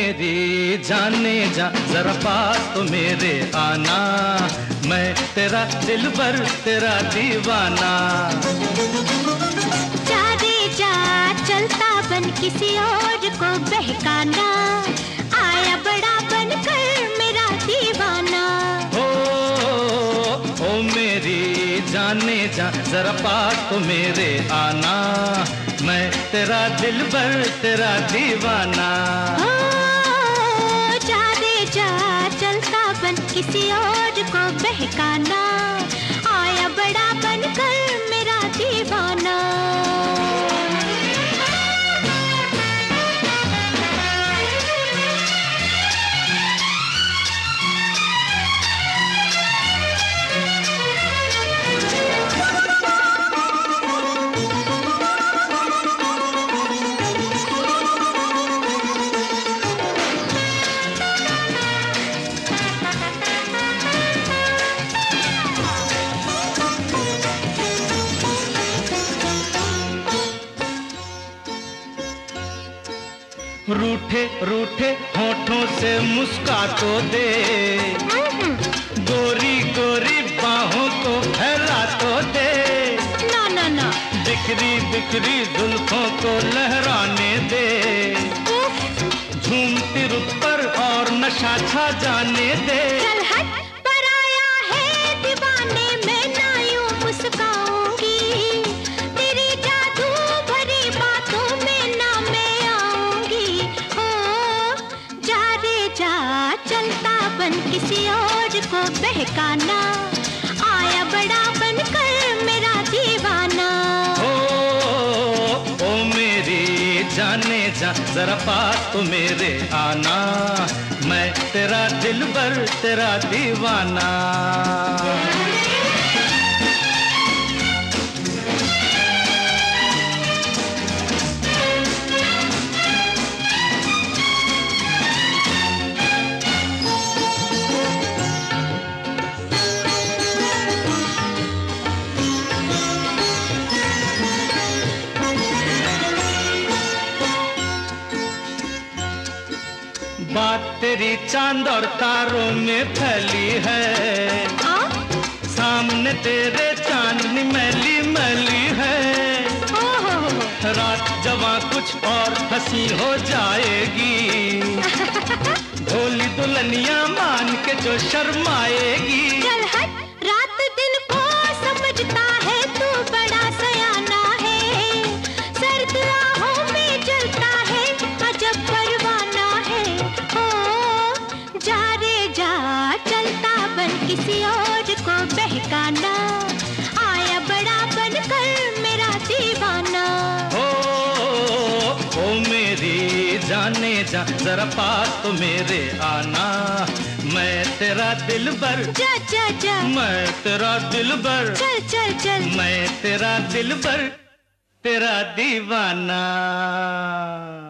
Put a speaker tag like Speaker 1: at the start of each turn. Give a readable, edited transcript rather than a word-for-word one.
Speaker 1: मेरी जाने जा जरा पास तो मेरे आना, मैं तेरा दिलबर तेरा दीवाना।
Speaker 2: जा रे जा चलता बन किसी और को बहकाना, आया बड़ा बनकर मेरा दीवाना।
Speaker 1: ओ मेरी जाने जा जरा पास तो मेरे आना, मैं तेरा दिलबर तेरा दीवाना।
Speaker 2: जा रे जा चलता बन किसी और को बहकाना, आया बड़ा बनकर मेरा दीवाना।
Speaker 1: रूठे रूठे होठों से मुस्का तो दे, गोरी गोरी बाहों को फैला तो दे।
Speaker 2: ना ना ना
Speaker 1: बिखरी बिखरी जुल्फों को लहराने दे, झूमती रुत पर और नशा छा जाने दे।
Speaker 2: चल हट पराया है दीवाने मैं ना यूं मुस्काऊंगी, तेरी जादू भरी बातों में ना मैं आऊंगी। ओ जा रे जा चलता बन किसी और को बहकाना, आया बड़ा बनकर मेरा दीवाना।
Speaker 1: ओ मेरी जाने जा जरा पास तो मेरे आना, मैं तेरा दिलबर तेरा दीवाना। बात तेरी चांद और तारों में फैली है, सामने तेरे चांदनी मैली मैली है। रात जवां कुछ और हंसी हो जाएगी, भोली दुल्हनिया मान के जो शर्माएगी।
Speaker 2: चल हट रात दिन को समझता है तू बड़ा सयाना है, सर्द राहों में जलता है अजब परवाना है। ओ जा रे जा चलता बन किसी और को बहकाना, आया बड़ा बनकर मेरा दीवाना।
Speaker 1: ओ मेरी जाने जा जरा पास तो मेरे आना, मैं तेरा दिलबर
Speaker 2: जा जा जा
Speaker 1: मैं तेरा दिलबर
Speaker 2: चल चल चल
Speaker 1: मैं तेरा दिलबर तेरा दीवाना।